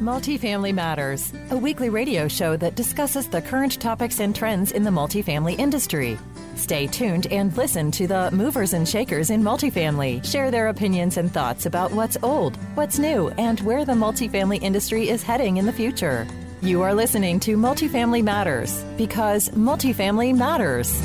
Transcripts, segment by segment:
Multifamily Matters, a weekly radio show that discusses the current topics and trends in the multifamily industry. Stay tuned and listen to the movers and shakers in multifamily share their opinions and thoughts about what's old, what's new, and where the multifamily industry is heading in the future. You are listening to Multifamily Matters because multifamily matters.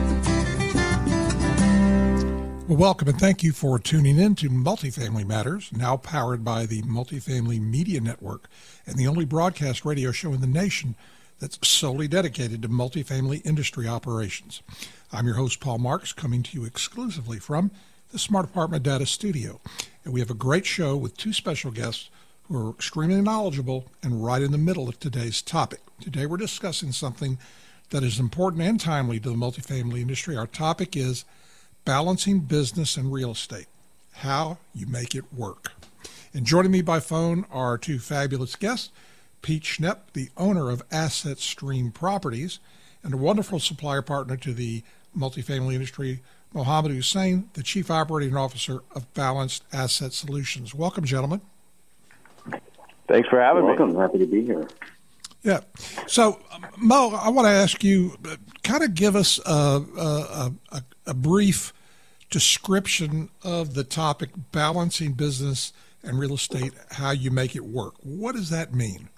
Well, welcome and thank you for tuning in to Multifamily Matters, now powered by the Multifamily Media Network and the only broadcast radio show in the nation that's solely dedicated to multifamily industry operations. I'm your host, Paul Marks, coming to you exclusively from the Smart Apartment Data Studio. And we have a great show with two special guests who are extremely knowledgeable and right in the middle of today's topic. Today we're discussing something that is important and timely to the multifamily industry. Our topic is balancing business and real estate, how you make it work. And joining me by phone are two fabulous guests, Pete Schnepp, the owner of Asset Stream Properties, and a wonderful supplier partner to the multifamily industry, Mohammed Hussain, the Chief Operating Officer of Balanced Asset Solutions. Welcome, gentlemen. Thanks for having me. Welcome. Happy to be here. Yeah. So, Mo, I want to ask you, kind of give us a brief description of the topic, balancing business and real estate, how you make it work. What does that mean?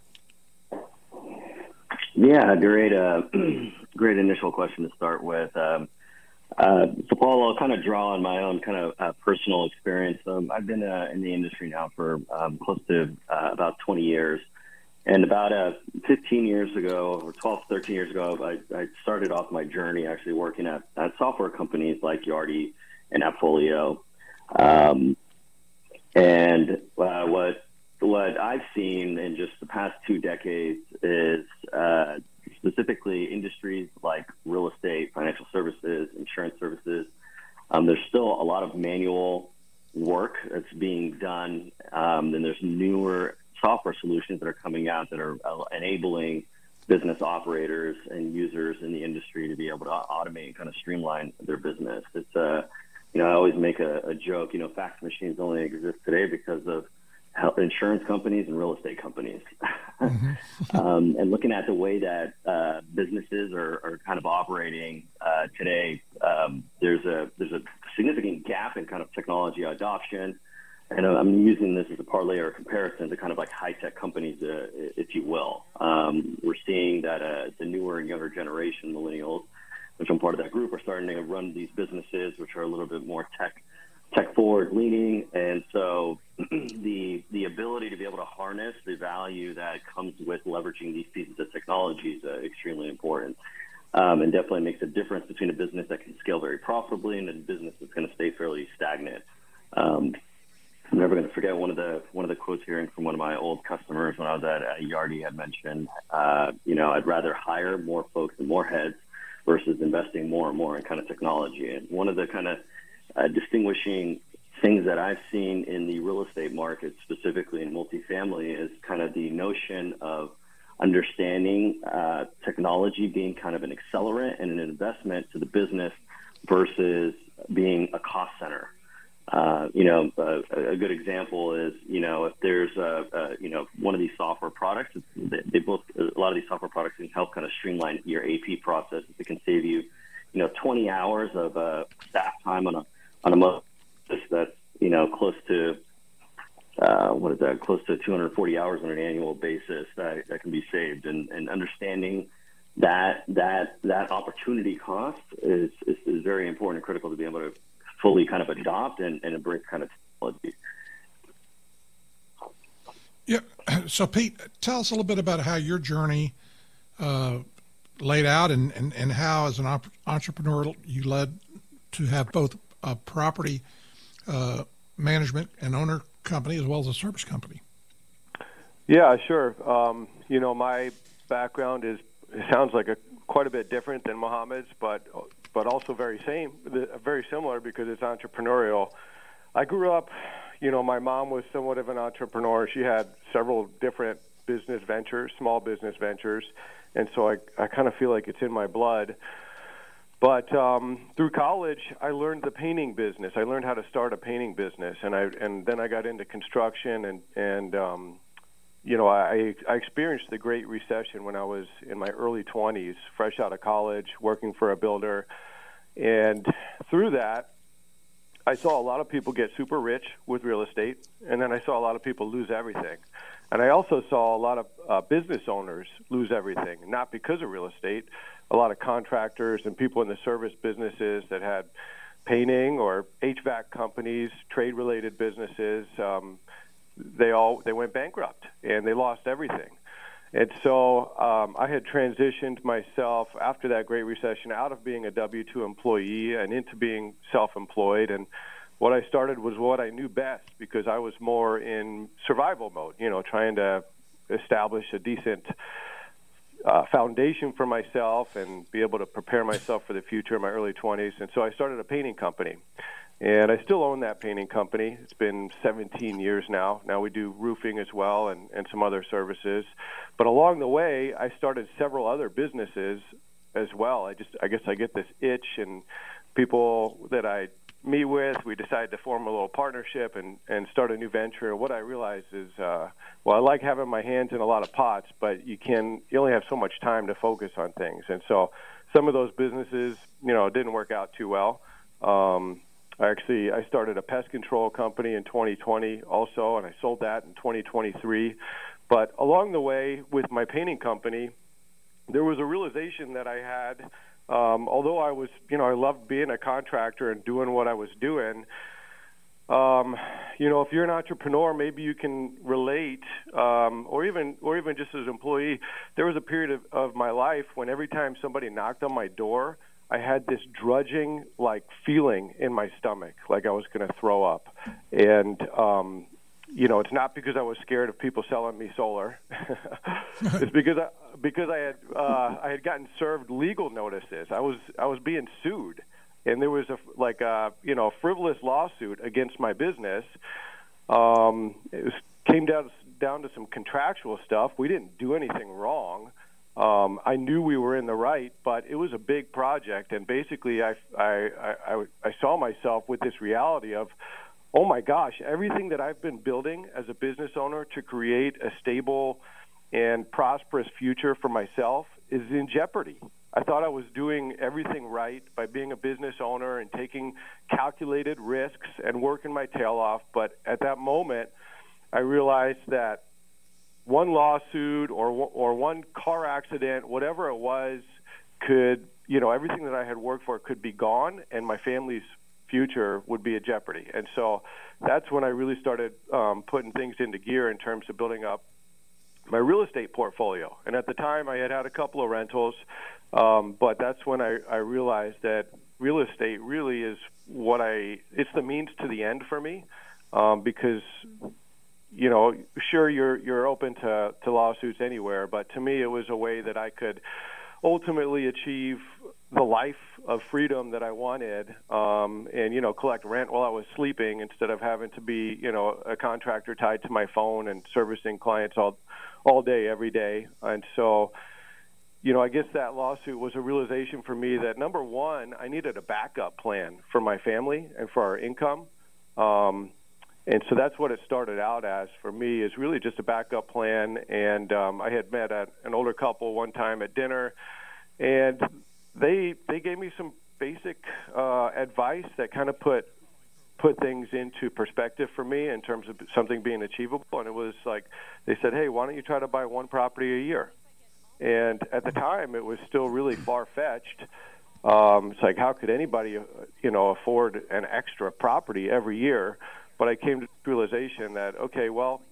Yeah, great initial question to start with. So, Paul, I'll kind of draw on my own kind of personal experience. I've been in the industry now for close to about 20 years. And about 15 years ago, or 12, 13 years ago, I started off my journey actually working at software companies like Yardi and Appfolio. And what I've seen in just the past 2 decades is specifically industries like real estate, financial services, insurance services. There's still a lot of manual work that's being done, and there's newer software solutions that are coming out that are enabling business operators and users in the industry to be able to automate and kind of streamline their business. It's I always make a joke. Fax machines only exist today because of insurance companies and real estate companies. Mm-hmm. And looking at the way that businesses are kind of operating today, there's a significant gap in kind of technology adoption. And I'm using this as a parlay or a comparison to kind of like high-tech companies, if you will. We're seeing that the newer and younger generation, millennials, which I'm part of that group, are starting to run these businesses, which are a little bit more tech forward leaning. And so the ability to be able to harness the value that comes with leveraging these pieces of technology is extremely important. And definitely makes a difference between a business that can scale very profitably and a business that's going to stay fairly stagnant. I'm never going to forget one of the quotes hearing from one of my old customers when I was at Yardi had mentioned, I'd rather hire more folks and more heads versus investing more and more in kind of technology. And one of the kind of distinguishing things that I've seen in the real estate market, specifically in multifamily, is kind of the notion of understanding technology being kind of an accelerant and an investment to the business versus being a cost center. A good example is, if there's one of these software products, a lot of these software products can help kind of streamline your AP process. It can save you, 20 hours of staff time on a month. That's, close to, close to 240 hours on an annual basis that can be saved. And understanding that opportunity cost is very important and critical to be able to fully kind of adopt and embrace kind of technology. Yeah. So, Pete, tell us a little bit about how your journey laid out and how, as an entrepreneur, you led to have both a property management and owner company as well as a service company. Yeah, sure. My background sounds like quite a bit different than Mohammed's, but also very similar because it's entrepreneurial. I grew up, my mom was somewhat of an entrepreneur. She had several different business ventures, small business ventures, and so I kind of feel like it's in my blood. But through college, I learned the painting business. I learned how to start a painting business, and then I got into construction and I experienced the Great Recession when I was in my early 20s, fresh out of college, working for a builder. And through that, I saw a lot of people get super rich with real estate, and then I saw a lot of people lose everything. And I also saw a lot of business owners lose everything, not because of real estate. A lot of contractors and people in the service businesses that had painting or HVAC companies, trade-related businesses, they went bankrupt and they lost everything. And so I had transitioned myself after that Great Recession out of being a W-2 employee and into being self-employed. And what I started was what I knew best, because I was more in survival mode, trying to establish a decent foundation for myself and be able to prepare myself for the future in my early 20s. And so I started a painting company. And I still own that painting company. It's been 17 years now. Now we do roofing as well and some other services. But along the way, I started several other businesses as well. I guess I get this itch, and people that I meet with, we decided to form a little partnership and start a new venture. What I realized is, I like having my hands in a lot of pots, but you only have so much time to focus on things. And so some of those businesses, didn't work out too well. I started a pest control company in 2020 also, and I sold that in 2023. But along the way with my painting company, there was a realization that I had, although I was, I loved being a contractor and doing what I was doing. If you're an entrepreneur, maybe you can relate, or even just as an employee. There was a period of my life when every time somebody knocked on my door, I had this drudging feeling in my stomach, like I was going to throw up. And, it's not because I was scared of people selling me solar. It's because I had gotten served legal notices. I was being sued, and there was a frivolous lawsuit against my business. Came down to some contractual stuff. We didn't do anything wrong. I knew we were in the right, but it was a big project, and basically I saw myself with this reality of, oh my gosh, everything that I've been building as a business owner to create a stable and prosperous future for myself is in jeopardy. I thought I was doing everything right by being a business owner and taking calculated risks and working my tail off, but at that moment I realized that one lawsuit or one car accident, whatever it was, could, everything that I had worked for could be gone, and my family's future would be at jeopardy. And so that's when I really started putting things into gear in terms of building up my real estate portfolio. And at the time, I had a couple of rentals, but that's when I realized that real estate really is it's the means to the end for me, because sure, you're open to lawsuits anywhere, but to me, it was a way that I could ultimately achieve the life of freedom that I wanted, and collect rent while I was sleeping instead of having to be a contractor tied to my phone and servicing clients all day, every day. And so, I guess that lawsuit was a realization for me that, number one, I needed a backup plan for my family and for our income. And so that's what it started out as for me, is really just a backup plan. And I had met an older couple one time at dinner, and they gave me some basic advice that kind of put things into perspective for me in terms of something being achievable. And it was like, they said, hey, why don't you try to buy one property a year? And at the time, it was still really far-fetched. It's like, how could anybody, afford an extra property every year? But I came to the realization that, okay, well,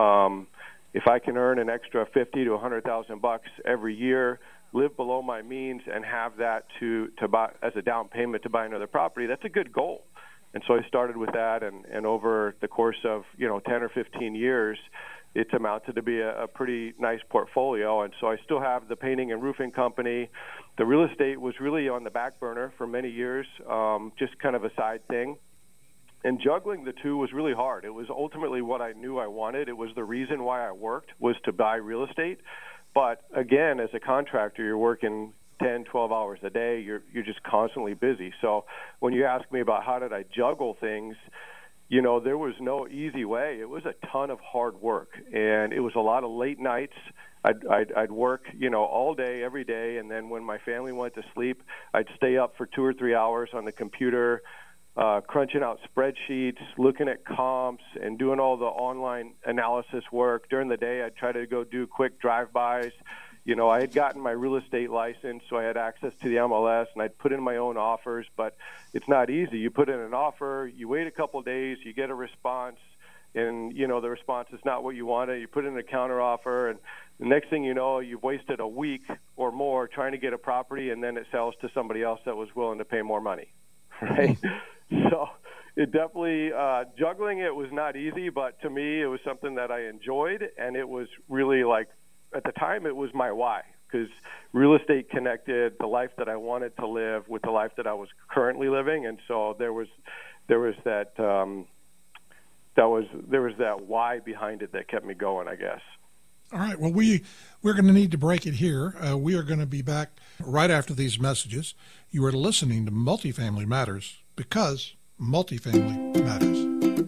if I can earn an extra $50,000 to $100,000 every year, live below my means, and have that to buy as a down payment to buy another property, that's a good goal. And so I started with that, and over the course of 10 or 15 years, it's amounted to be a pretty nice portfolio. And so I still have the painting and roofing company. The real estate was really on the back burner for many years, just kind of a side thing. And juggling the two was really hard. It was ultimately what I knew I wanted. It was the reason why I worked, was to buy real estate. But again, as a contractor, you're working 10, 12 hours a day. You're just constantly busy. So when you ask me about how did I juggle things, there was no easy way. It was a ton of hard work, and it was a lot of late nights. I'd work, all day, every day, and then when my family went to sleep, I'd stay up for 2 or 3 hours on the computer, crunching out spreadsheets, looking at comps, and doing all the online analysis work. During the day, I'd try to go do quick drive-bys. I had gotten my real estate license, so I had access to the MLS, and I'd put in my own offers, but it's not easy. You put in an offer, you wait a couple of days, you get a response, and, the response is not what you wanted. You put in a counteroffer, and the next thing you know, you've wasted a week or more trying to get a property, and then it sells to somebody else that was willing to pay more money, right? So it definitely, juggling it was not easy, but to me, it was something that I enjoyed, and it was really at the time, it was my why, because real estate connected the life that I wanted to live with the life that I was currently living, and so there was that why behind it that kept me going, I guess. All right. Well, we're going to need to break it here. We are going to be back right after these messages. You are listening to Multifamily Matters, because multifamily matters.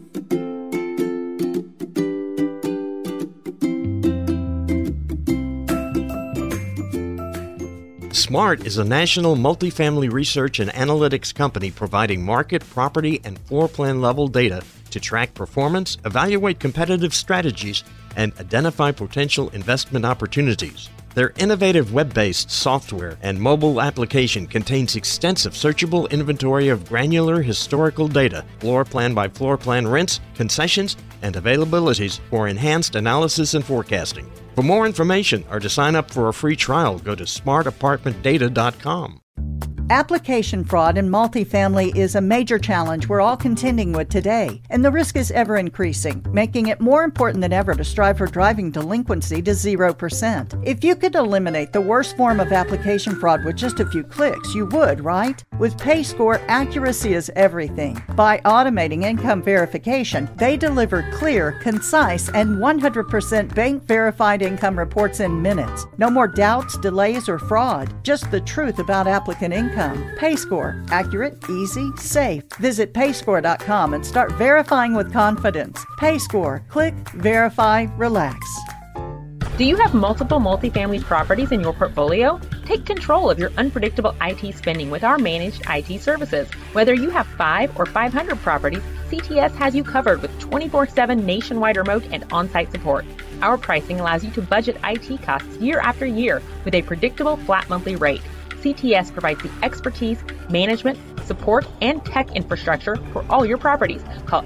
SMART is a national multifamily research and analytics company providing market, property, and floor plan level data to track performance, evaluate competitive strategies, and identify potential investment opportunities. Their innovative web-based software and mobile application contains extensive searchable inventory of granular historical data, floor plan by floor plan rents, concessions, and availabilities for enhanced analysis and forecasting. For more information or to sign up for a free trial, go to smartapartmentdata.com. Application fraud in multifamily is a major challenge we're all contending with today, and the risk is ever increasing, making it more important than ever to strive for driving delinquency to 0%. If you could eliminate the worst form of application fraud with just a few clicks, you would, right? With PayScore, accuracy is everything. By automating income verification, they deliver clear, concise, and 100% bank-verified income reports in minutes. No more doubts, delays, or fraud, just the truth about applicant income. PayScore. Accurate, easy, safe. Visit payscore.com and start verifying with confidence. PayScore. Click, verify, relax. Do you have multiple multifamily properties in your portfolio? Take control of your unpredictable IT spending with our managed IT services. Whether you have 5 or 500 properties, CTS has you covered with 24/7 nationwide remote and on-site support. Our pricing allows you to budget IT costs year after year with a predictable flat monthly rate. CTS provides the expertise, management, support, and tech infrastructure for all your properties. Call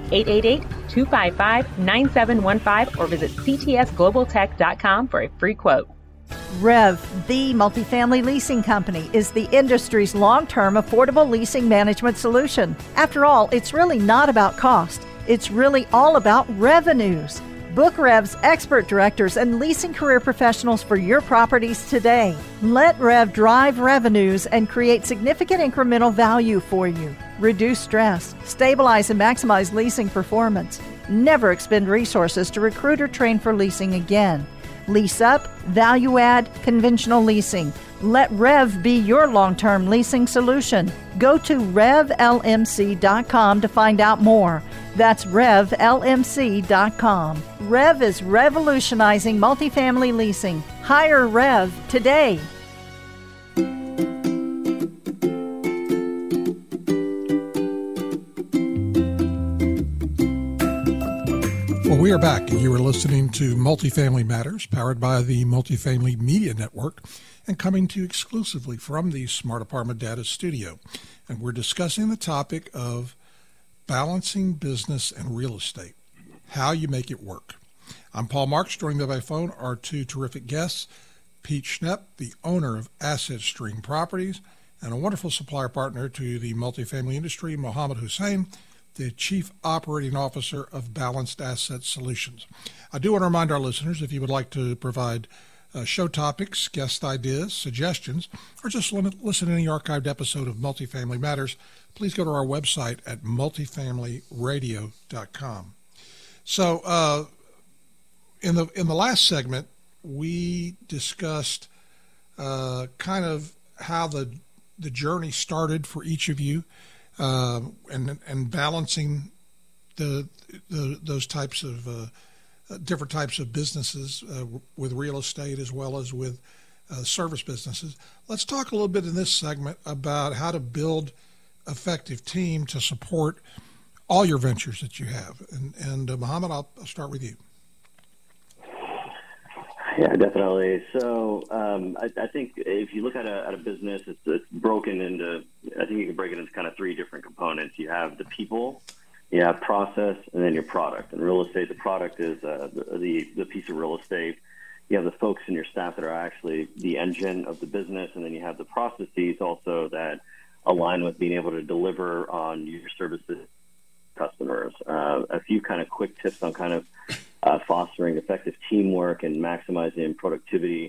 888-255-9715 or visit ctsglobaltech.com for a free quote. Rev, the multifamily leasing company, is the industry's long-term affordable leasing management solution. After all, it's really not about cost. It's really all about revenues. Book Rev's expert directors and leasing career professionals for your properties today. Let Rev drive revenues and create significant incremental value for you. Reduce stress, stabilize and maximize leasing performance. Never expend resources to recruit or train for leasing again. Lease up, value add, conventional leasing. Let Rev be your long-term leasing solution. Go to RevLMC.com to find out more. That's RevLMC.com. Rev is revolutionizing multifamily leasing. Hire Rev today. Well, we are back, and you are listening to Multifamily Matters, powered by the Multifamily Media Network, and coming to you exclusively from the Smart Apartment Data Studio. And we're discussing the topic of balancing business and real estate, how you make it work. I'm Paul Marks. Joining me by phone are two terrific guests, Pete Schnepp, the owner of Asset Stream Properties, and a wonderful supplier partner to the multifamily industry, Mohammed Hussein, the Chief Operating Officer of Balanced Asset Solutions. I do want to remind our listeners, if you would like to provide show topics, guest ideas, suggestions, or just listen to any archived episode of Multifamily Matters, please go to our website at multifamilyradio.com. So in the last segment, we discussed kind of how the journey started for each of you, and balancing those types of different types of businesses with real estate as well as with service businesses. Let's talk a little bit in this segment about how to build effective team to support all your ventures that you have. And Mohammed, I'll start with you. Yeah, definitely. So I think if you look at a business, it's broken into, I think you can break it into kind of three different components. You have the people, you have process, and then your product. And real estate, the product is the piece of real estate. You have the folks in your staff that are actually the engine of the business, and then you have the processes also that align with being able to deliver on your services to customers. A few kind of quick tips on kind of fostering effective teamwork and maximizing productivity.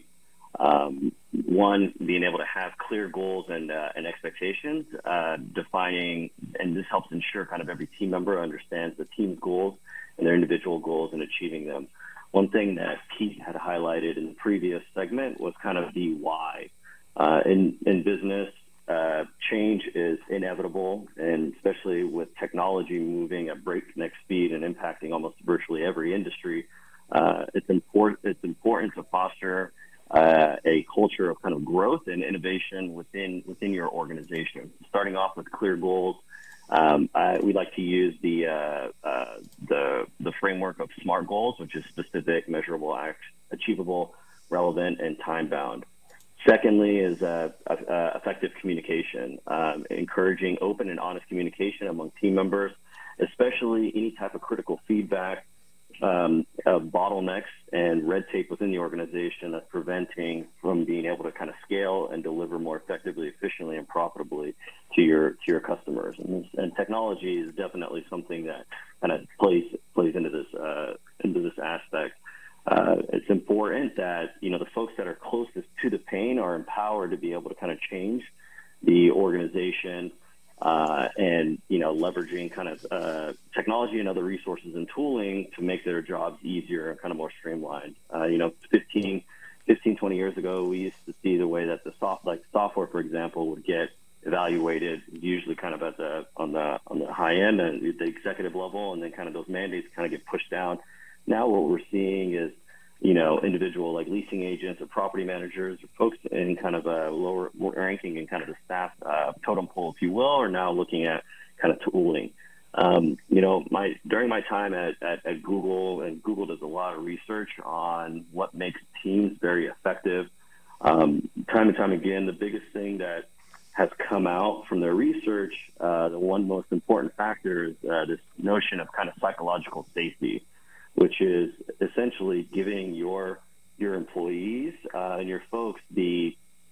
One, being able to have clear goals and expectations, defining, and this helps ensure kind of every team member understands the team's goals and their individual goals and achieving them. One thing that Pete had highlighted in the previous segment was kind of the why. In business, change is inevitable, and especially with technology moving at breakneck speed and impacting almost virtually every industry, it's important to foster a culture of kind of growth and innovation within your organization. Starting off with clear goals, we like to use the framework of SMART goals, which is specific, measurable, achievable, relevant, and time-bound. Secondly is effective communication, encouraging open and honest communication among team members, especially any type of critical feedback, bottlenecks and red tape within the organization that's preventing from being able to kind of scale and deliver more effectively, efficiently, and profitably to your customers. And technology is definitely something that kind of plays into this aspect. It's important that, the folks that are closest to the pain are empowered to be able to kind of change the organization and, leveraging kind of technology and other resources and tooling to make their jobs easier and kind of more streamlined. 15, 20 years ago, we used to see the way that software, for example, would get evaluated usually kind of on the high end and the executive level, and then kind of those mandates kind of get pushed down. Now what we're seeing is, individual like leasing agents or property managers or folks in kind of a lower ranking in kind of the staff totem pole, if you will, are now looking at kind of tooling. During my time at Google, and Google does a lot of research on what makes teams very effective. Time and time again, the biggest thing that has come out from their research, the one most important factor is this notion of kind of psychological safety, which is essentially giving your employees and your folks the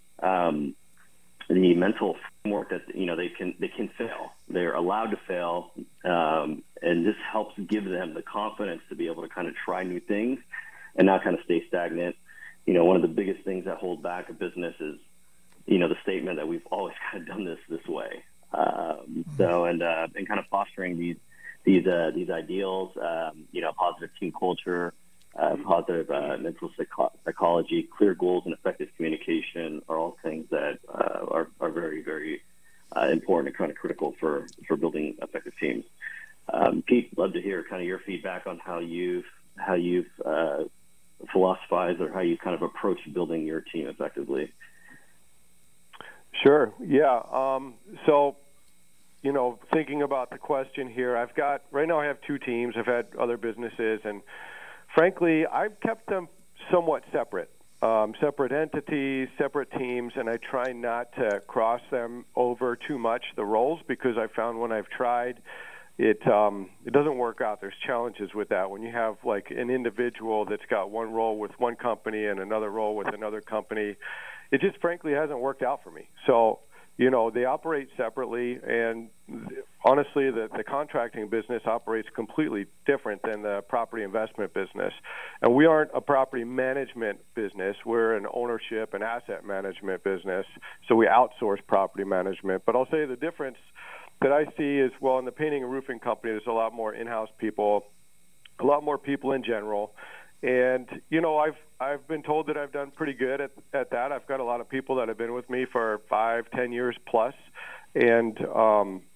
mental framework that they can fail. They're allowed to fail, and this helps give them the confidence to be able to kind of try new things and not kind of stay stagnant. One of the biggest things that hold back a business is the statement that we've always kind of done this way. And kind of fostering these ideals, positive team culture, positive mental psychology, clear goals, and effective communication are all things that are very, very important and kind of critical for building effective teams. Pete, love to hear kind of your feedback on how you've philosophized or how you kind of approach building your team effectively. Sure. Yeah. So, thinking about the question here, right now I have two teams. I've had other businesses, and frankly, I've kept them somewhat separate entities, separate teams, and I try not to cross them over too much, the roles, because I found when I've tried, it doesn't work out. There's challenges with that. When you have like an individual that's got one role with one company and another role with another company, it just frankly hasn't worked out for me. So, they operate separately, and honestly, the contracting business operates completely different than the property investment business. And we aren't a property management business. We're an ownership and asset management business, so we outsource property management. But I'll say the difference that I see is, well, in the painting and roofing company, there's a lot more in-house people, a lot more people in general. And, I've been told that I've done pretty good at that. I've got a lot of people that have been with me for 5-10 years plus. And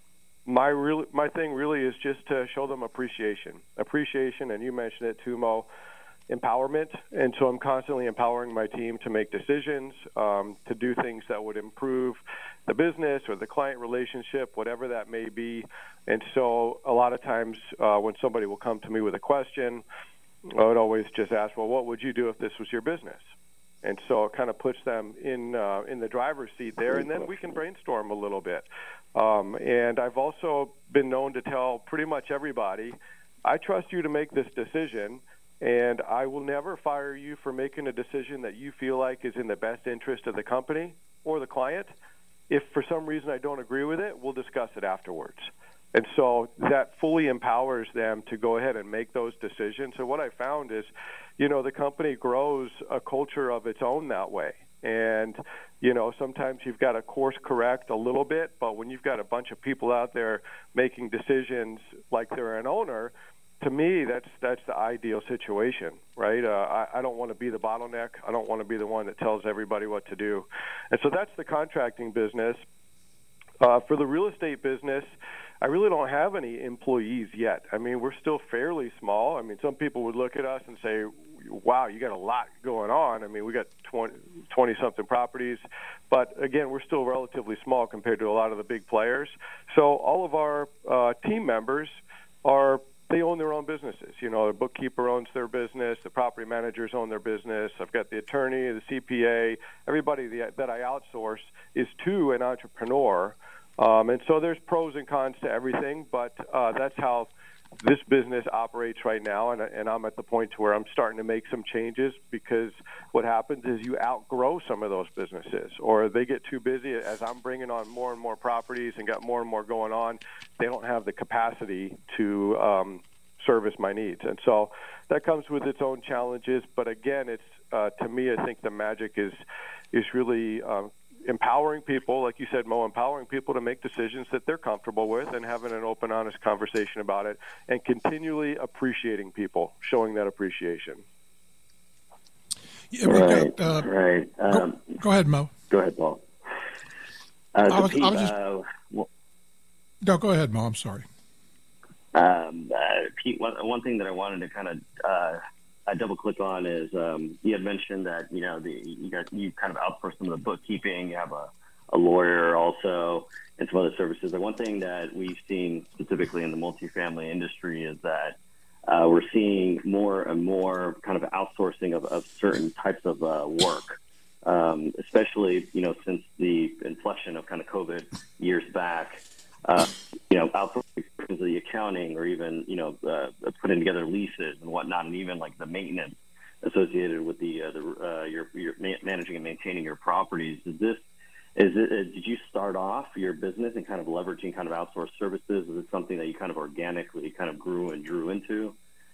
my thing really is just to show them appreciation, and you mentioned it too, Mo, empowerment. And so I'm constantly empowering my team to make decisions, to do things that would improve the business or the client relationship, whatever that may be. And so a lot of times when somebody will come to me with a question, I would always just ask, well, what would you do if this was your business? And so it kind of puts them in the driver's seat there, and then we can brainstorm a little bit. And I've also been known to tell pretty much everybody, I trust you to make this decision, and I will never fire you for making a decision that you feel like is in the best interest of the company or the client. If for some reason I don't agree with it, we'll discuss it afterwards. And so that fully empowers them to go ahead and make those decisions. So what I found is, the company grows a culture of its own that way. And, sometimes you've got to course correct a little bit, but when you've got a bunch of people out there making decisions like they're an owner, to me, that's the ideal situation, right? I don't want to be the bottleneck. I don't want to be the one that tells everybody what to do. And so that's the contracting business. For the real estate business, I really don't have any employees yet. I mean, we're still fairly small. I mean, some people would look at us and say, wow, you got a lot going on. I mean, we got 20-something properties. But, again, we're still relatively small compared to a lot of the big players. So all of our team members they own their own businesses. The bookkeeper owns their business. The property managers own their business. I've got the attorney, the CPA. Everybody that I outsource is to an entrepreneur. And so there's pros and cons to everything, but that's how this business operates right now. And I'm at the point to where I'm starting to make some changes, because what happens is you outgrow some of those businesses, or they get too busy. As I'm bringing on more and more properties and got more and more going on, they don't have the capacity to service my needs. And so that comes with its own challenges. But again, it's to me, I think the magic is really empowering people, like you said, Mo, empowering people to make decisions that they're comfortable with, and having an open, honest conversation about it, and continually appreciating people, showing that appreciation. Yeah, right. Go ahead, Mo. Go ahead, Paul. No, go ahead, Mo. I'm sorry. Pete, one thing that I wanted to kind of double click on is you had mentioned that you kind of outsource some of the bookkeeping. You have a lawyer also, and some other services. And one thing that we've seen specifically in the multifamily industry is that we're seeing more and more kind of outsourcing of certain types of work, especially since the inflection of kind of COVID years back. Outsourcing the accounting, or even putting together leases and whatnot, and even like the maintenance associated with your managing and maintaining your properties. Did you start off your business and kind of leveraging kind of outsourced services? Is it something that you kind of organically kind of grew and drew into?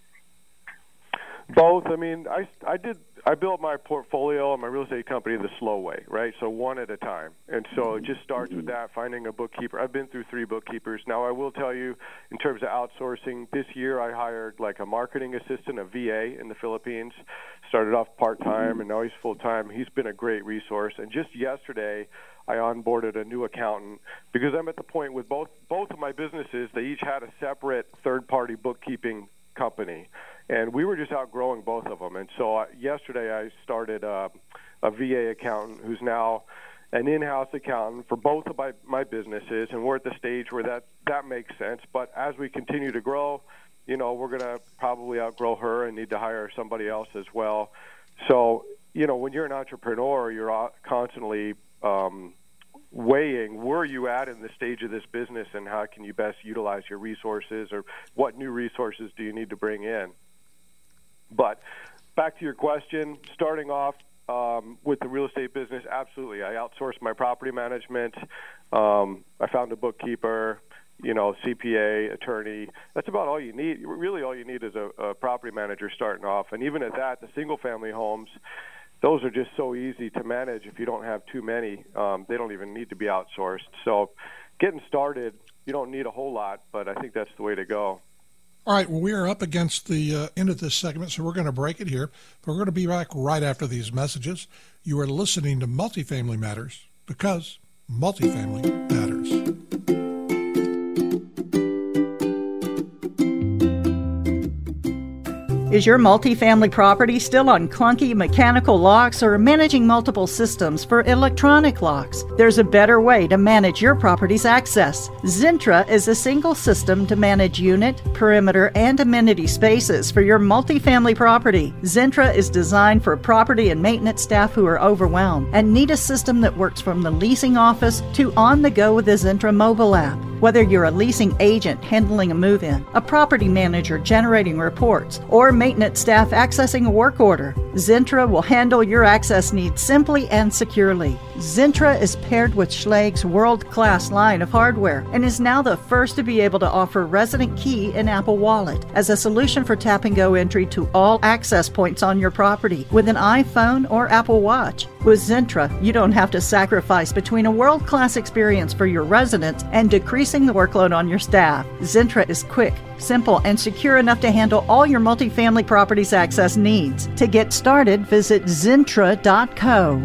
Both. I mean, I built my portfolio and my real estate company the slow way, right? So one at a time. And so it just starts with that, finding a bookkeeper. I've been through 3 bookkeepers. Now, I will tell you, in terms of outsourcing, this year I hired like a marketing assistant, a VA in the Philippines. Started off part-time, and now he's full-time. He's been a great resource. And just yesterday, I onboarded a new accountant, because I'm at the point with both of my businesses, they each had a separate third-party bookkeeping company. And we were just outgrowing both of them. And so yesterday I started a VA accountant who's now an in-house accountant for both of my businesses. And we're at the stage where that makes sense. But as we continue to grow, we're going to probably outgrow her and need to hire somebody else as well. So, when you're an entrepreneur, you're constantly weighing where you at in the stage of this business, and how can you best utilize your resources, or what new resources do you need to bring in. But back to your question, starting off with the real estate business, absolutely. I outsourced my property management. I found a bookkeeper, CPA, attorney. That's about all you need. Really all you need is a property manager starting off. And even at that, the single-family homes, those are just so easy to manage if you don't have too many. They don't even need to be outsourced. So getting started, you don't need a whole lot, but I think that's the way to go. All right, well, we are up against the end of this segment, so we're going to break it here. But we're going to be back right after these messages. You are listening to Multifamily Matters, because multifamily matters. Is your multifamily property still on clunky mechanical locks or managing multiple systems for electronic locks? There's a better way to manage your property's access. Zentra is a single system to manage unit, perimeter, and amenity spaces for your multifamily property. Zentra is designed for property and maintenance staff who are overwhelmed and need a system that works from the leasing office to on the go with the Zentra mobile app. Whether you're a leasing agent handling a move-in, a property manager generating reports, or maintenance staff accessing a work order, Zentra will handle your access needs simply and securely. Zentra is paired with Schlag's world-class line of hardware and is now the first to be able to offer Resident Key in Apple Wallet as a solution for tap-and-go entry to all access points on your property with an iPhone or Apple Watch. With Zentra, you don't have to sacrifice between a world-class experience for your residents and decreasing the workload on your staff. Zentra is quick, simple, and secure enough to handle all your multifamily properties access needs. To get started, visit Zentra.co,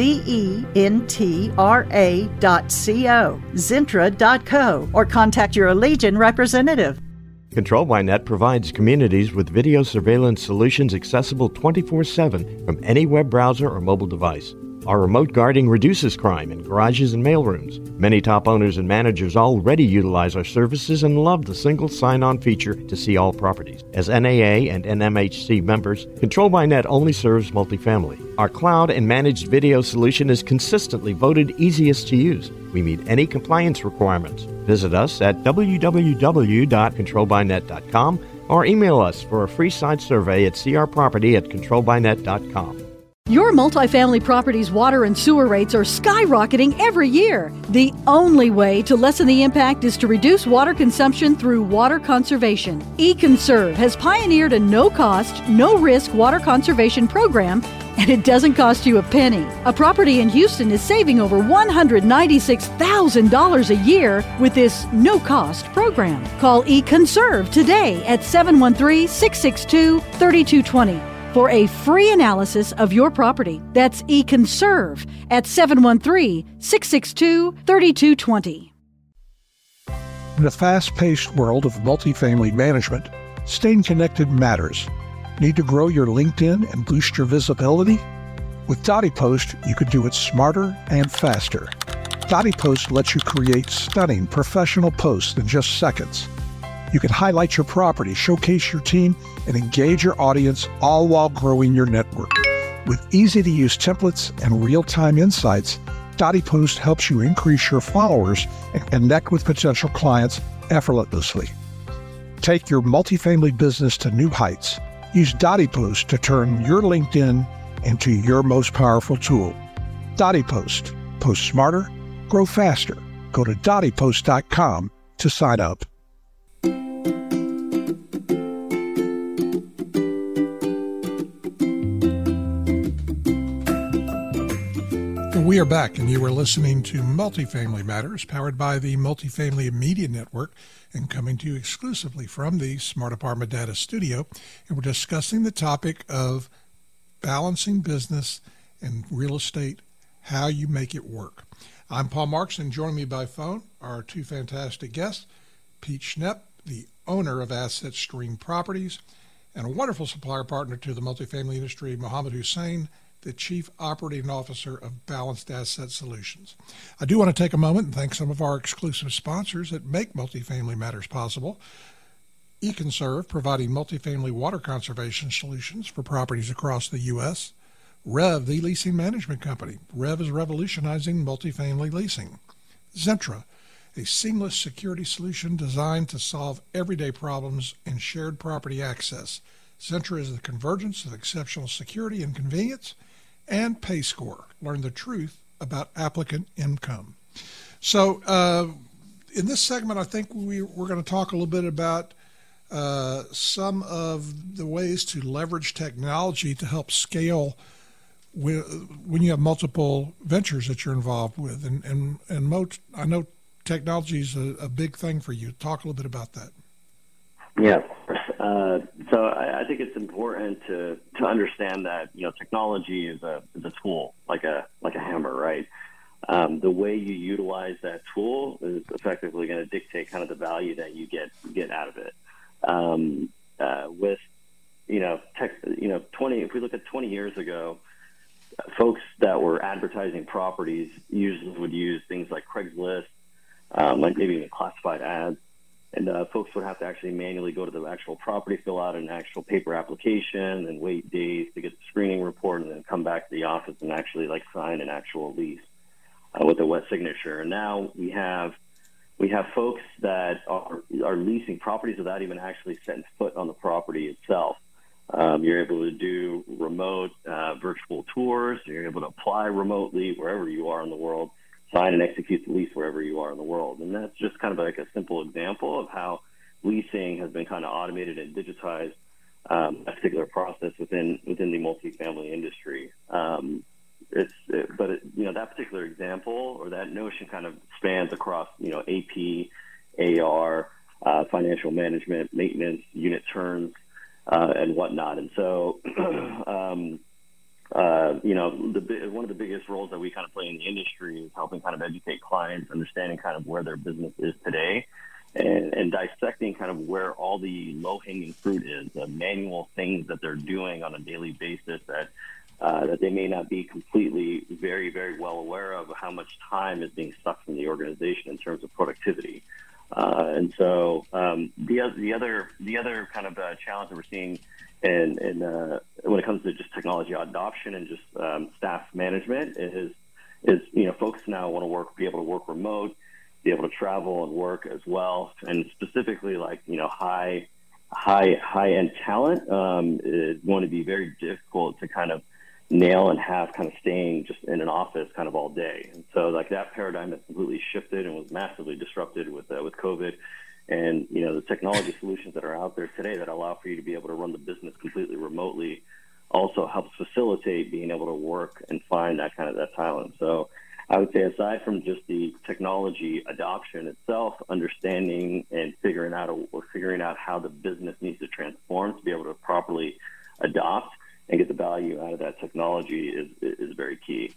Zentra.co, Zentra.co, or contact your Allegiant representative. Control by Net provides communities with video surveillance solutions accessible 24/7 from any web browser or mobile device. Our remote guarding reduces crime in garages and mailrooms. Many top owners and managers already utilize our services and love the single sign-on feature to see all properties. As NAA and NMHC members, Control by Net only serves multifamily. Our cloud and managed video solution is consistently voted easiest to use. We meet any compliance requirements. Visit us at www.controlbynet.com or email us for a free site survey at crproperty@controlbynet.com. Your multifamily property's water and sewer rates are skyrocketing every year. The only way to lessen the impact is to reduce water consumption through water conservation. eConserve has pioneered a no-cost, no-risk water conservation program, and it doesn't cost you a penny. A property in Houston is saving over $196,000 a year with this no-cost program. Call eConserve today at 713-662-3220. for a free analysis of your property. That's eConserve at 713-662-3220. In the fast-paced world of multifamily management, staying connected matters. Need to grow your LinkedIn and boost your visibility? With DottyPost, you can do it smarter and faster. DottyPost lets you create stunning professional posts in just seconds. You can highlight your property, showcase your team, and engage your audience, all while growing your network. With easy-to-use templates and real-time insights, DottyPost helps you increase your followers and connect with potential clients effortlessly. Take your multifamily business to new heights. Use DottyPost to turn your LinkedIn into your most powerful tool. DottyPost. Post smarter, grow faster. Go to DottyPost.com to sign up. We are back, and you are listening to Multifamily Matters, powered by the Multifamily Media Network, and coming to you exclusively from the Smart Apartment Data Studio. And we're discussing the topic of balancing business and real estate, how you make it work. I'm Paul Marks, and joining me by phone are two fantastic guests, Pete Schnepp, the owner of Asset Stream Properties, and a wonderful supplier partner to the multifamily industry, Mohammed Hussein, the Chief Operating Officer of Balanced Asset Solutions. I do want to take a moment and thank some of our exclusive sponsors that make Multifamily Matters possible. eConserve, providing multifamily water conservation solutions for properties across the U.S. Rev, the leasing management company. Rev is revolutionizing multifamily leasing. Zentra, a seamless security solution designed to solve everyday problems in shared property access. Zentra is the convergence of exceptional security and convenience. And PayScore, learn the truth about applicant income. So in this segment, I think we're going to talk a little bit about some of the ways to leverage technology to help scale when you have multiple ventures that you're involved with. And I know technology is a big thing for you. Talk a little bit about that. Yeah. So I think it's important to understand that technology is a tool, like a hammer, right? The way you utilize that tool is effectively going to dictate kind of the value that you get out of it. With if we look at 20 years ago, folks that were advertising properties usually would use things like Craigslist, like maybe even classified ads. And folks would have to actually manually go to the actual property, fill out an actual paper application, and wait days to get the screening report, and then come back to the office and actually sign an actual lease with a wet signature. And now we have folks that are leasing properties without even actually setting foot on the property itself. You're able to do remote virtual tours. You're able to apply remotely wherever you are in the world, sign and execute the lease wherever you are in the world. And that's just kind of like a simple example of how leasing has been kind of automated and digitized, a particular process within the multifamily industry. That particular example or that notion kind of spans across, AP, AR, financial management, maintenance, unit turns, and whatnot. And so, one of the biggest roles that we kind of play in the industry is helping kind of educate clients, understanding kind of where their business is today, and dissecting kind of where all the low-hanging fruit is, the manual things that they're doing on a daily basis that they may not be completely very, very well aware of how much time is being sucked from the organization in terms of productivity. And so the other kind of challenge that we're seeing and when it comes to just technology adoption and just staff management is folks now want to be able to work remote, be able to travel and work as well, and specifically high end talent is going to be very difficult to kind of nail and have kind of staying just in an office kind of all day. And so that paradigm has completely shifted and was massively disrupted with COVID. And, the technology solutions that are out there today that allow for you to be able to run the business completely remotely also helps facilitate being able to work and find that talent. So I would say aside from just the technology adoption itself, understanding and figuring out how the business needs to transform to be able to properly adopt and get the value out of that technology is very key.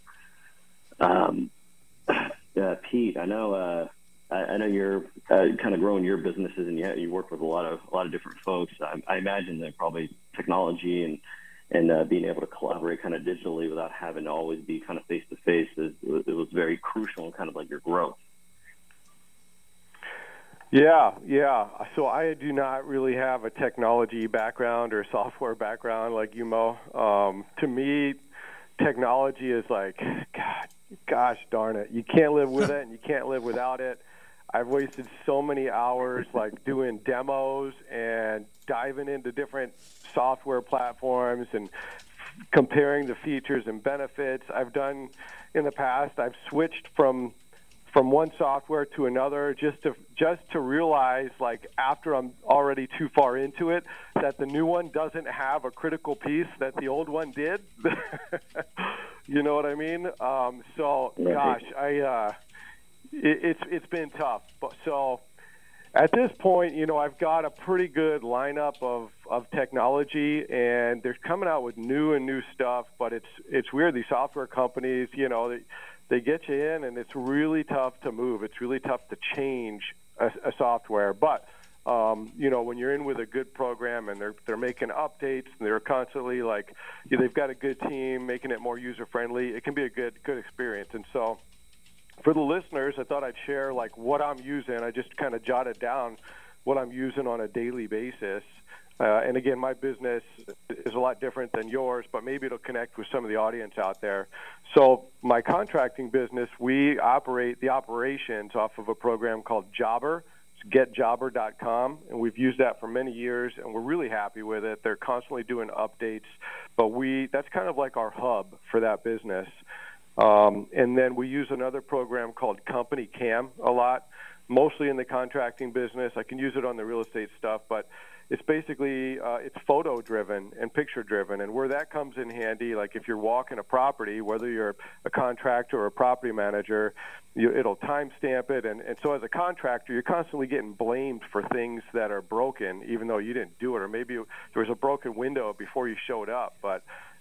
Pete, I know you're kind of growing your businesses, and you work with a lot of different folks. I imagine that probably technology and being able to collaborate kind of digitally without having to always be kind of face to face, it was very crucial in kind of your growth. Yeah. So I do not really have a technology background or software background like you, Mo. To me, technology is gosh darn it. You can't live with it and you can't live without it. I've wasted so many hours doing demos and diving into different software platforms and comparing the features and benefits. I've done in the past, I've switched from one software to another just to realize after I'm already too far into it that the new one doesn't have a critical piece that the old one did. You know what I mean? Gosh, it's been tough. So at this point, I've got a pretty good lineup of technology, and they're coming out with new stuff, but it's weird. These software companies, they get you in, and it's really tough to move. It's really tough to change a software. But, when you're in with a good program and they're making updates and they're constantly they've got a good team making it more user-friendly, it can be a good experience. And so for the listeners, I thought I'd share what I'm using. I just kind of jotted down what I'm using on a daily basis. And again, my business is a lot different than yours, but maybe it'll connect with some of the audience out there. So my contracting business, we operate the operations off of a program called Jobber. It's getjobber.com, and we've used that for many years, and we're really happy with it. They're constantly doing updates, but that's kind of our hub for that business. And then we use another program called Company Cam a lot, mostly in the contracting business. I can use it on the real estate stuff, but it's basically it's photo driven and picture driven, and where that comes in handy, if you're walking a property, whether you're a contractor or a property manager, it'll timestamp it, and so as a contractor, you're constantly getting blamed for things that are broken, even though you didn't do it, or maybe there was a broken window before you showed up. But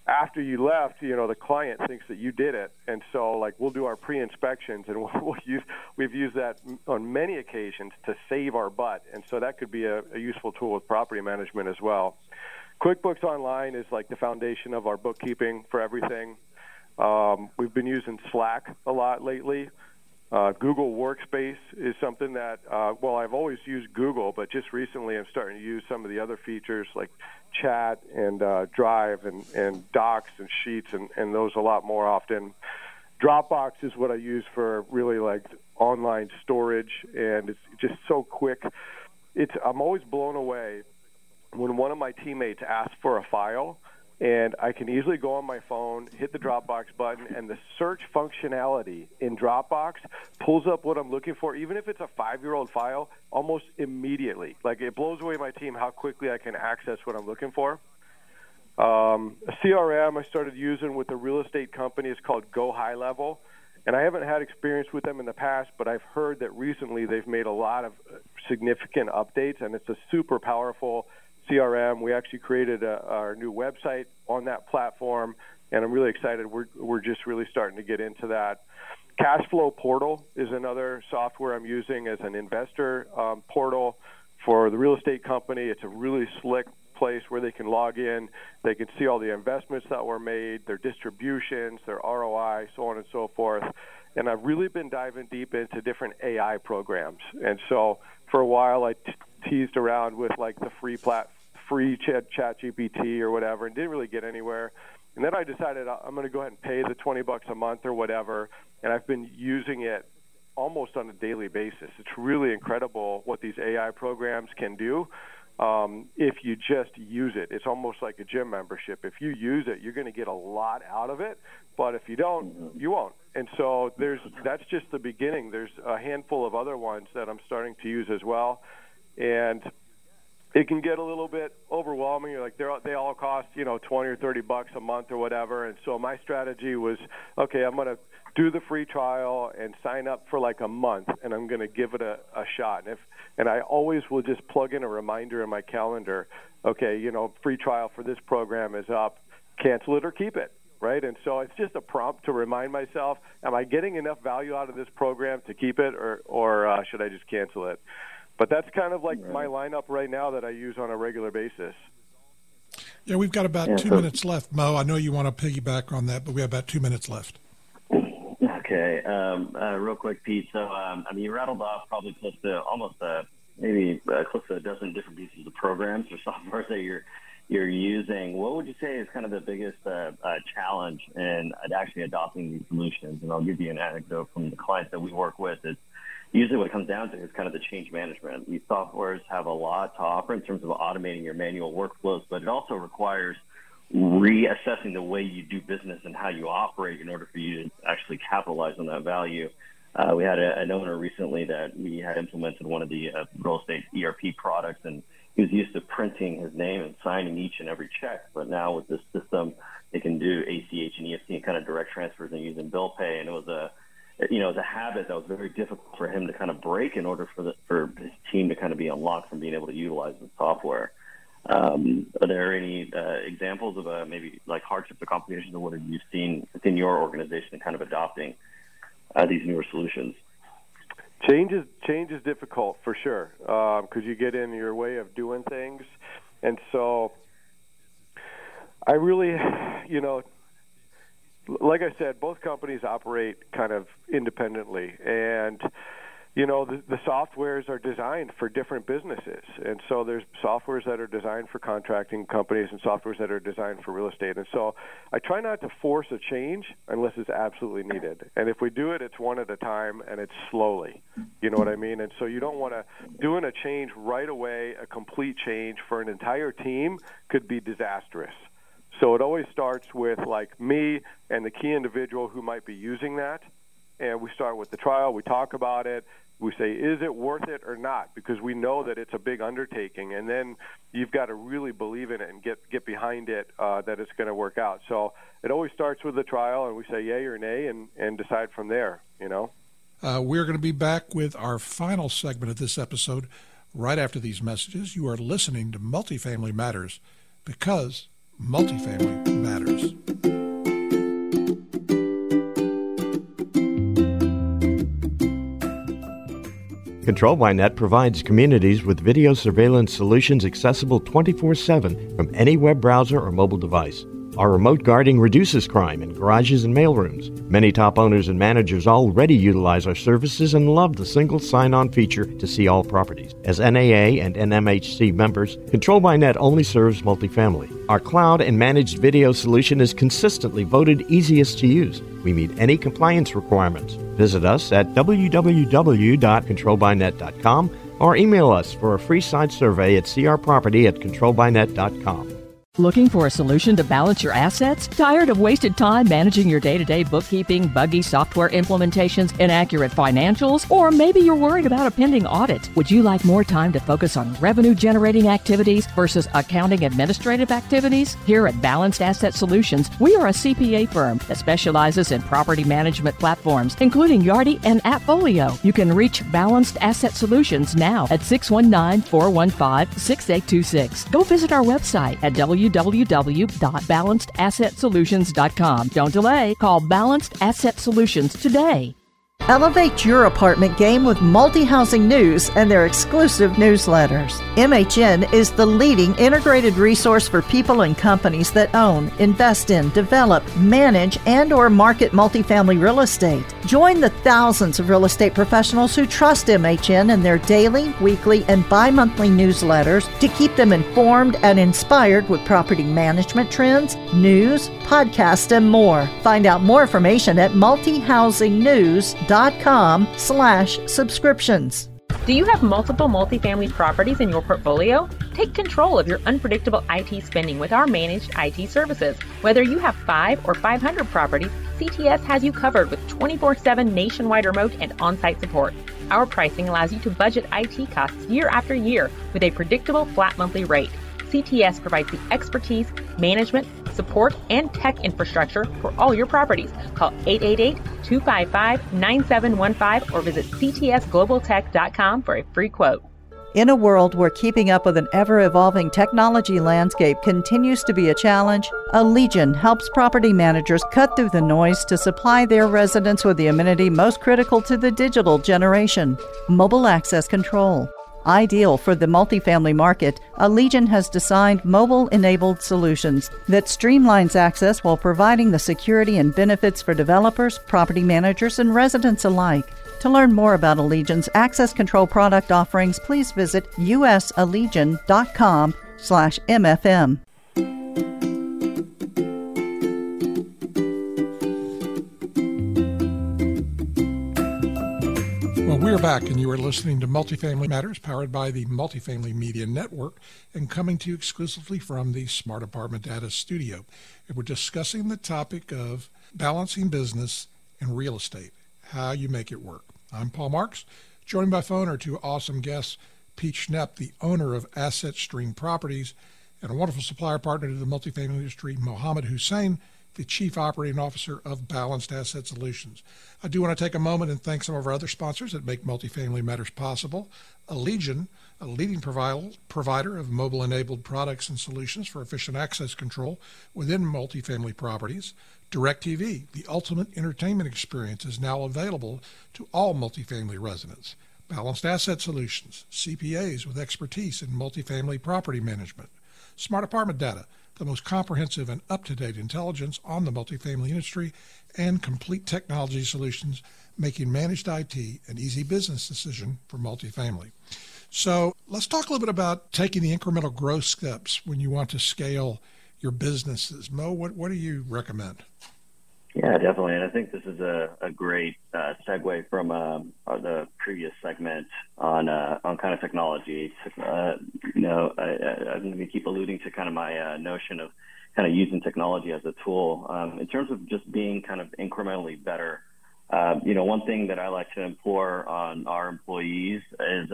after you left, the client thinks that you did it, and so like we'll do our pre-inspections, and we've used that on many occasions to save our butt, and so that could be a useful tool with property management as well. QuickBooks Online is like the foundation of our bookkeeping for everything. We've been using Slack a lot lately. Google Workspace is something that, I've always used Google, but just recently I'm starting to use some of the other features like Chat and Drive and Docs and Sheets and those a lot more often. Dropbox is what I use for really like online storage, and it's just so quick. I'm always blown away when one of my teammates asks for a file, and I can easily go on my phone, hit the Dropbox button, and the search functionality in Dropbox pulls up what I'm looking for, even if it's a 5-year-old file, almost immediately. Like, it blows away my team how quickly I can access what I'm looking for. A CRM I started using with a real estate company is called Go High Level, and I haven't had experience with them in the past, but I've heard that recently they've made a lot of significant updates, and it's a super powerful CRM. We actually created our new website on that platform, and I'm really excited. We're just really starting to get into that. Cashflow Portal is another software I'm using as an investor portal for the real estate company. It's a really slick place where they can log in. They can see all the investments that were made, their distributions, their ROI, so on and so forth. And I've really been diving deep into different AI programs. And so for a while I teased around with like the free ChatGPT or whatever, and didn't really get anywhere. And then I decided I'm going to go ahead and pay the $20 a month or whatever, and I've been using it almost on a daily basis. It's really incredible what these AI programs can do if you just use it. It's almost like a gym membership. If you use it, you're going to get a lot out of it, but if you don't, you won't. And so that's just the beginning. There's a handful of other ones that I'm starting to use as well, and it can get a little bit overwhelming. You're like, they all cost, $20 or $30 a month or whatever. And so my strategy was, okay, I'm going to do the free trial and sign up for like a month, and I'm going to give it a shot. And I always will just plug in a reminder in my calendar, okay, free trial for this program is up, cancel it or keep it, right? And so it's just a prompt to remind myself, am I getting enough value out of this program to keep it, or should I just cancel it? But that's kind of like my lineup right now that I use on a regular basis. Yeah, we've got about 2 minutes left, Mo. I know you want to piggyback on that, but we have about 2 minutes left. Okay. Real quick, Pete. So, you rattled off probably close to close to a dozen different pieces of programs or software that you're using. What would you say is kind of the biggest challenge in actually adopting these solutions? And I'll give you an anecdote from the clients that we work with. It's usually what it comes down to is kind of the change management. These softwares have a lot to offer in terms of automating your manual workflows, but it also requires reassessing the way you do business and how you operate in order for you to actually capitalize on that value. We had an owner recently that we had implemented one of the real estate ERP products, and he was used to printing his name and signing each and every check. But now with this system, they can do ACH and EFT and kind of direct transfers and using bill pay. And it was a habit that was very difficult for him to kind of break in order for his team to kind of be unlocked from being able to utilize the software. Are there any examples of maybe like hardships or complications, or what have you seen within your organization in kind of adopting these newer solutions? Change is difficult for sure, because you get in your way of doing things. And so I really, like I said, both companies operate kind of independently, and the softwares are designed for different businesses. And so there's softwares that are designed for contracting companies and softwares that are designed for real estate. And so I try not to force a change unless it's absolutely needed. And if we do it, it's one at a time and it's slowly. You know what I mean? And so you don't want to doing a change right away, a complete change for an entire team could be disastrous. So it always starts with like me and the key individual who might be using that. And we start with the trial, we talk about it, we say, is it worth it or not? Because we know that it's a big undertaking, and then you've got to really believe in it and get behind it, that it's going to work out. So it always starts with the trial, and we say yay or nay and decide from there, We're going to be back with our final segment of this episode right after these messages. You are listening to Multifamily Matters, because Multifamily Matters. Control by Net provides communities with video surveillance solutions accessible 24/7 from any web browser or mobile device. Our remote guarding reduces crime in garages and mailrooms. Many top owners and managers already utilize our services and love the single sign-on feature to see all properties. As NAA and NMHC members, Control by Net only serves multifamily. Our cloud and managed video solution is consistently voted easiest to use. We meet any compliance requirements. Visit us at www.controlbynet.com or email us for a free site survey at crproperty@controlbynet.com. Looking for a solution to balance your assets? Tired of wasted time managing your day-to-day bookkeeping, buggy software implementations, inaccurate financials? Or maybe you're worried about a pending audit. Would you like more time to focus on revenue-generating activities versus accounting administrative activities? Here at Balanced Asset Solutions, we are a CPA firm that specializes in property management platforms, including Yardi and Appfolio. You can reach Balanced Asset Solutions now at 619-415-6826. Go visit our website at www.balancedasset.solutions.com. Don't delay. Call Balanced Asset Solutions today. Elevate your apartment game with Multi-Housing News and their exclusive newsletters. MHN is the leading integrated resource for people and companies that own, invest in, develop, manage, and or market multifamily real estate. Join the thousands of real estate professionals who trust MHN in their daily, weekly, and bi-monthly newsletters to keep them informed and inspired with property management trends, news, podcasts, and more. Find out more information at multihousingnews.com/subscriptions. Do you have multiple multifamily properties in your portfolio? Take control of your unpredictable IT spending with our managed IT services. Whether you have 5 or 500 properties, CTS has you covered with 24/7 nationwide remote and on-site support. Our pricing allows you to budget IT costs year after year with a predictable flat monthly rate. CTS provides the expertise, management, support, and tech infrastructure for all your properties. Call 888-255-9715 or visit ctsglobaltech.com for a free quote. In a world where keeping up with an ever-evolving technology landscape continues to be a challenge, Allegion helps property managers cut through the noise to supply their residents with the amenity most critical to the digital generation: mobile access control. Ideal for the multifamily market, Allegion has designed mobile-enabled solutions that streamlines access while providing the security and benefits for developers, property managers, and residents alike. To learn more about Allegion's access control product offerings, please visit usallegion.com/MFM. Well, we're back, and you are listening to Multifamily Matters, powered by the Multifamily Media Network, and coming to you exclusively from the Smart Apartment Data Studio. And we're discussing the topic of balancing business and real estate, how you make it work. I'm Paul Marks. Joined by phone are two awesome guests, Pete Schnepp, the owner of Asset Stream Properties, and a wonderful supplier partner to the multifamily industry, Mohammed Hussein, the Chief Operating Officer of Balanced Asset Solutions. I do want to take a moment and thank some of our other sponsors that make Multifamily Matters possible. Allegion, a leading provider of mobile-enabled products and solutions for efficient access control within multifamily properties. DirecTV, the ultimate entertainment experience, is now available to all multifamily residents. Balanced Asset Solutions, CPAs with expertise in multifamily property management. Smart Apartment Data, the most comprehensive and up-to-date intelligence on the multifamily industry, and Complete Technology Solutions, making managed IT an easy business decision for multifamily. So let's talk a little bit about taking the incremental growth steps when you want to scale your businesses. Mo, what do you recommend? Yeah, definitely. And I think this is a great segue from the previous segment on kind of technology. I'm going to keep alluding to kind of my notion of kind of using technology as a tool. In terms of just being kind of incrementally better, one thing that I like to implore on our employees is,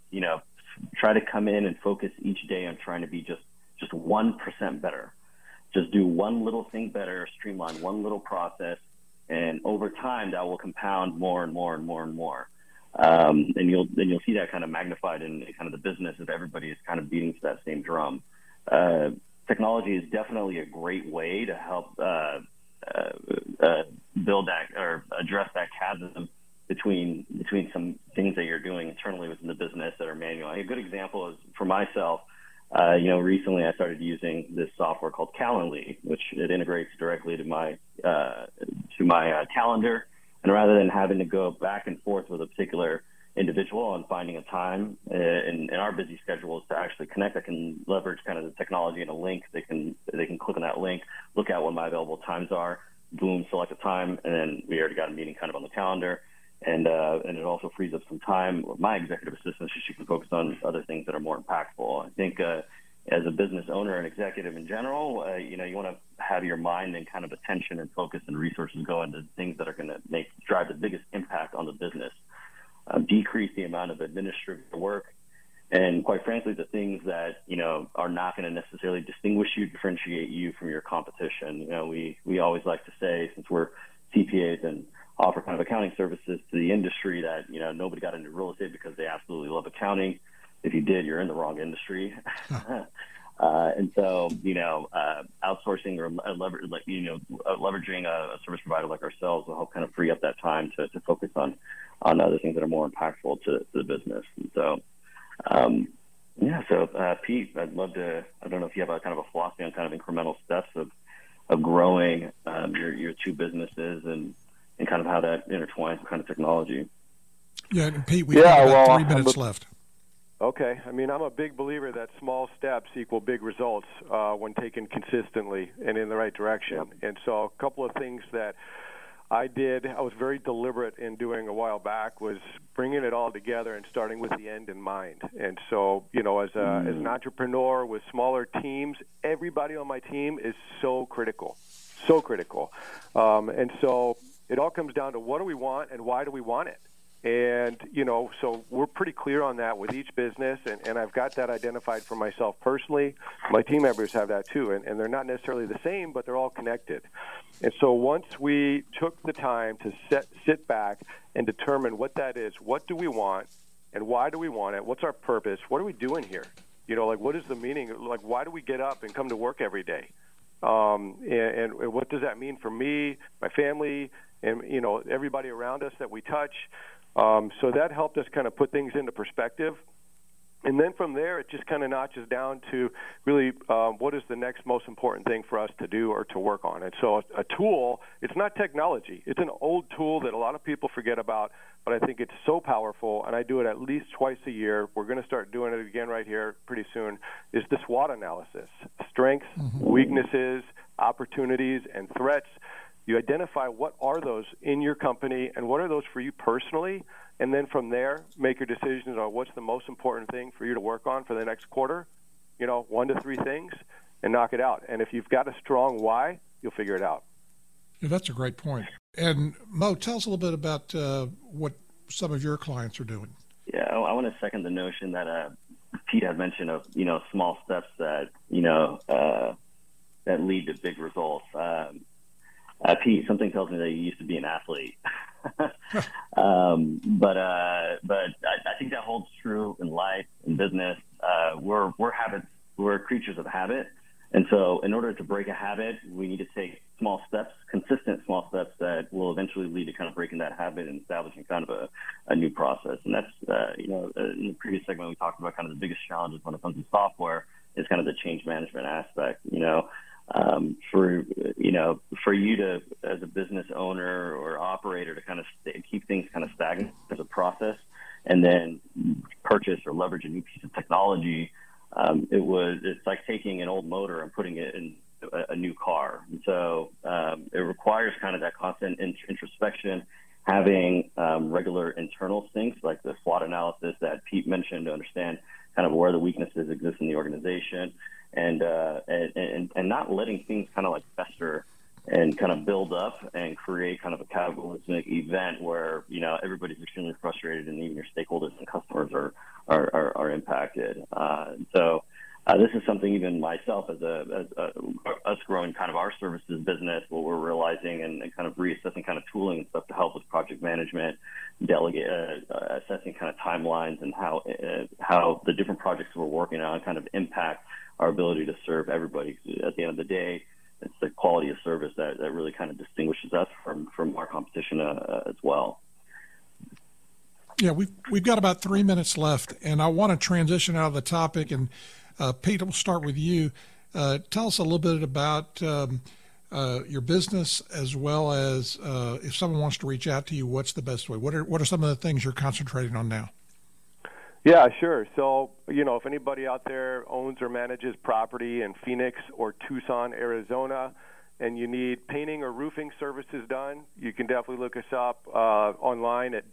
try to come in and focus each day on trying to be just 1% better. Just do one little thing better, streamline one little process, and over time that will compound more and more and more and more. And you'll see that kind of magnified in kind of the business if everybody is kind of beating to that same drum. technology is definitely a great way to help build that or address that chasm between some things that you're doing internally within the business that are manual. A good example is for myself. Recently I started using this software called Calendly, which it integrates directly to my calendar. And rather than having to go back and forth with a particular individual on finding a time in our busy schedules to actually connect, I can leverage kind of the technology and a link. They can click on that link, look at what my available times are, boom, select a time, and then we already got a meeting kind of on the calendar. And it also frees up some time with my executive assistant so she can focus on other things that are more impactful. I think as a business owner and executive in general, you want to have your mind and kind of attention and focus and resources go into things that are going to drive the biggest impact on the business, decrease the amount of administrative work, and quite frankly, the things that, are not going to necessarily distinguish you, differentiate you from your competition. We always like to say, since we're CPAs and offer kind of accounting services to the industry, that, nobody got into real estate because they absolutely love accounting. If you did, you're in the wrong industry. And so, outsourcing or leveraging a service provider like ourselves will help kind of free up that time to focus on other things that are more impactful to the business. And so, Pete, I'd love to, I don't know if you have a kind of a philosophy on kind of incremental steps of growing your two businesses and kind of how that intertwines with kind of technology. Yeah, and Pete, we've got about 3 minutes left. Okay. I mean, I'm a big believer that small steps equal big results when taken consistently and in the right direction. Yep. And so a couple of things that I was very deliberate in doing a while back, was bringing it all together and starting with the end in mind. And so, as an entrepreneur with smaller teams, everybody on my team is so critical. And so it all comes down to what do we want and why do we want it? And, so we're pretty clear on that with each business, and I've got that identified for myself personally. My team members have that too, and they're not necessarily the same, but they're all connected. And so once we took the time to sit back and determine what that is, what do we want, and why do we want it, what's our purpose, what are we doing here? What is the meaning? Why do we get up and come to work every day? And what does that mean for me, my family, and, everybody around us that we touch? So that helped us kind of put things into perspective. And then from there, it just kind of notches down to really what is the next most important thing for us to do or to work on. And so a tool, it's not technology. It's an old tool that a lot of people forget about, but I think it's so powerful, and I do it at least twice a year. We're going to start doing it again right here pretty soon, is the SWOT analysis. Strengths, weaknesses, opportunities, and threats. You identify what are those in your company and what are those for you personally, and then from there, make your decisions on what's the most important thing for you to work on for the next quarter, 1 to 3 things, and knock it out. And if you've got a strong why, you'll figure it out. Yeah, that's a great point. And Mo, tell us a little bit about what some of your clients are doing. Yeah, I want to second the notion that Pete had mentioned of, small steps that, that lead to big results. Pete, something tells me that you used to be an athlete. But I think that holds true in life, in business. We're creatures of habit. And so in order to break a habit, we need to take small steps, consistent small steps that will eventually lead to kind of breaking that habit and establishing kind of a new process. And that's, in the previous segment, we talked about kind of the biggest challenges when it comes to software is kind of the change management aspect, for you to, as a business owner or operator, to kind of keep things kind of stagnant as a process and then purchase or leverage a new piece of technology. It's like taking an old motor and putting it in a new car. And so it requires kind of that constant introspection, having regular internal syncs like the SWOT analysis that Pete mentioned to understand kind of where the weaknesses exist in the organization, and not letting things kind of like fester and kind of build up and create kind of a cataclysmic event where, everybody's extremely frustrated and even your stakeholders and customers are impacted. So This is something even myself as us growing kind of our services business, what we're realizing and kind of reassessing kind of tooling and stuff to help with project management, assessing kind of timelines and how the different projects we're working on kind of impact our ability to serve everybody. At the end of the day, it's the quality of service that really kind of distinguishes us from our competition as well. Yeah, we've got about 3 minutes left, and I want to transition out of the topic. And Pete, we'll start with you. Tell us a little bit about your business, as well as if someone wants to reach out to you, what's the best way? What are some of the things you're concentrating on now? Yeah, sure. So, if anybody out there owns or manages property in Phoenix or Tucson, Arizona, and you need painting or roofing services done, you can definitely look us up online at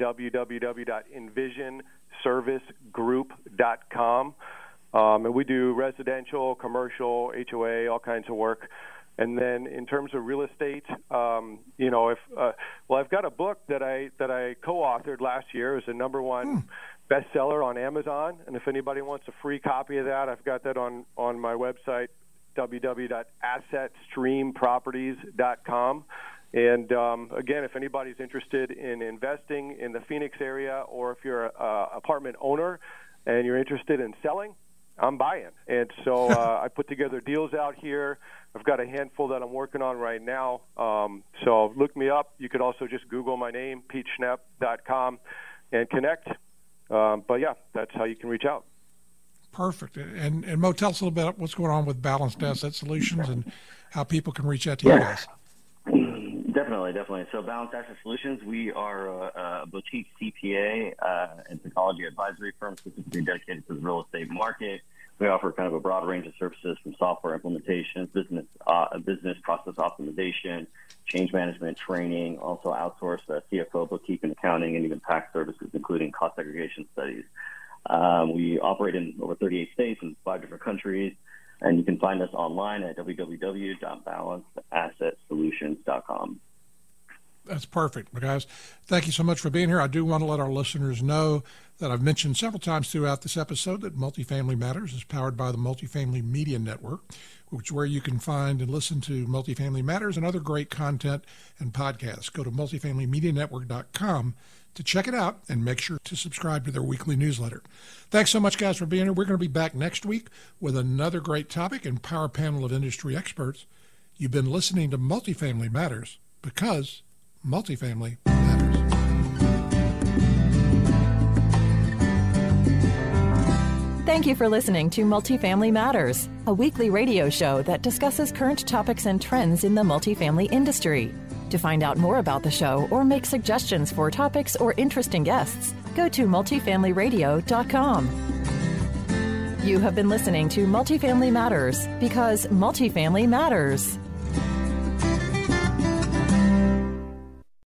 www.envisionservicegroup.com. And we do residential, commercial, HOA, all kinds of work. And then in terms of real estate, I've got a book that I co-authored last year. It was a #1 bestseller on Amazon. And if anybody wants a free copy of that, I've got that on my website, www.assetstreamproperties.com. And again, if anybody's interested in investing in the Phoenix area, or if you're an apartment owner and you're interested in selling, I'm buying. And so I put together deals out here. I've got a handful that I'm working on right now. So look me up. You could also just Google my name, PeteSchnepp.com, and connect. But yeah, that's how you can reach out. Perfect. And Mo, tell us a little bit about what's going on with Balanced Asset Solutions and how people can reach out to you guys. Definitely. So Balanced Asset Solutions, we are a boutique CPA and technology advisory firm specifically dedicated to the real estate market. We offer kind of a broad range of services from software implementations, business process optimization, change management training, also outsource CFO, bookkeeping, accounting, and even tax services, including cost segregation studies. We operate in over 38 states and 5 different countries, and you can find us online at www.balancedasset.solutions.com. That's perfect. Guys, thank you so much for being here. I do want to let our listeners know that I've mentioned several times throughout this episode that Multifamily Matters is powered by the Multifamily Media Network, which is where you can find and listen to Multifamily Matters and other great content and podcasts. Go to multifamilymedianetwork.com to check it out and make sure to subscribe to their weekly newsletter. Thanks so much, guys, for being here. We're going to be back next week with another great topic and power panel of industry experts. You've been listening to Multifamily Matters because multifamily matters. Thank you for listening to Multifamily Matters, a weekly radio show that discusses current topics and trends in the multifamily industry. To find out more about the show or make suggestions for topics or interesting guests, go to multifamilyradio.com. You have been listening to Multifamily Matters because multifamily matters.